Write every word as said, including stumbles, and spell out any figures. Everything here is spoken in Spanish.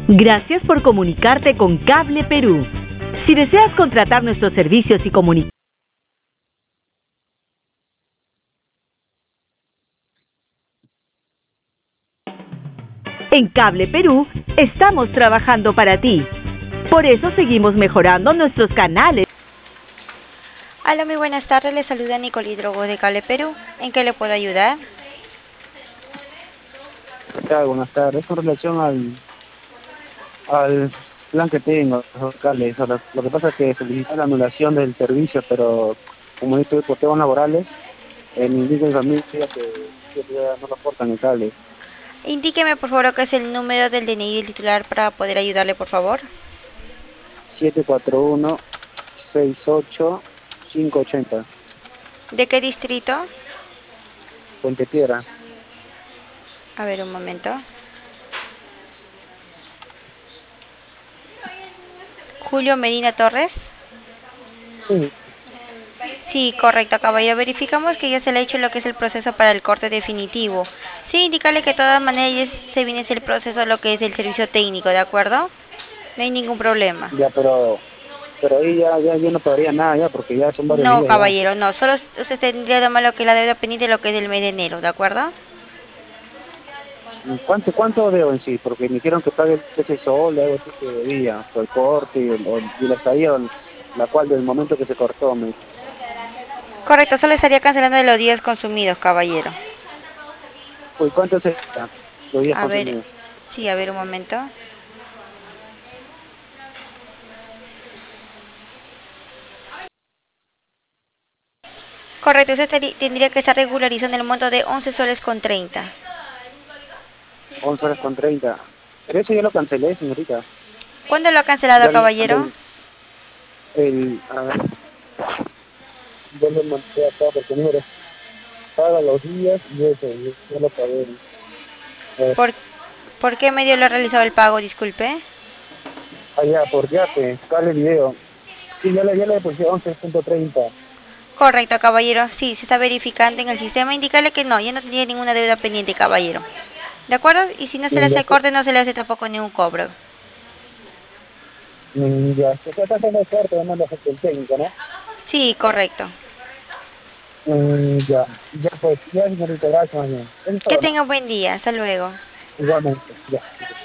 Gracias por comunicarte con Cable Perú. Si deseas contratar nuestros servicios y comunicar en Cable Perú, estamos trabajando para ti. Por eso seguimos mejorando nuestros canales. Hola, muy buenas tardes. Les saluda Nicole Hidrogo de Cable Perú. ¿En qué le puedo ayudar? ¿Qué tal? Buenas tardes. Con relación al, al plan que tengo, los locales, o lo, lo que pasa es que solicité la anulación del servicio, pero como yo estoy por temas laborales, eh, me indica mi familia que, que ya no lo aportan el cable. Indíqueme, por favor, qué es el número del D N I del titular para poder ayudarle, por favor. siete cuatro uno, seis ocho, cinco ocho cero, ¿De qué distrito? Puente Piedra. A ver, un momento. Julio Medina Torres. Sí, Sí, correcto, caballero. Verificamos que ya se le ha hecho lo que es el proceso para el corte definitivo. Sí, indicarle que de todas maneras ya se viene a hacer el proceso de lo que es el servicio técnico, ¿de acuerdo? No hay ningún problema. ya, pero pero ahí ya, ya yo no pagaría nada ya, porque ya son varios No, días ya. caballero, no. Solo usted tendría de malo que la deuda pendiente de lo que es del mes de enero, ¿de acuerdo? ¿Cuánto, cuánto debo en sí? Porque me dijeron que pague trece soles, algo así que debía, por el corte y, el, o- y la estadía, o la cual del momento que se cortó. Me... Correcto, solo estaría cancelando de los días consumidos, caballero. Uy, ¿cuánto es los días A ver, consumidos? sí, a ver un momento. Correcto, usted estaría- tendría que estar regularizando el monto de once soles con treinta. once horas con treinta. Pero eso ya lo cancelé, señorita. ¿Cuándo lo ha cancelado, Ya lo- caballero? el, el, a ver, yo lo mandé acá porque número paga los días y eso, yo, yo lo pagué. Eh, ¿Por, ¿por qué medio lo ha realizado el pago? Disculpe. allá, por Yape, sale el video. Sí, ya le, ya le puse once punto treinta. Correcto, caballero. Sí, se está verificando en el sistema. Indicarle que no, ya no tendría ninguna deuda pendiente, caballero. ¿De acuerdo? Y si no se le Mm, ya, hace corte, no se le hace tampoco ningún cobro. mm, ya, se está haciendo el corte, me manda el técnico, ¿no? Sí, correcto. Mm, ya, ya pues, ya señorita, gracias, mañana. Es Que todo, ¿no? tenga un buen día. Hasta luego. Igualmente, ya.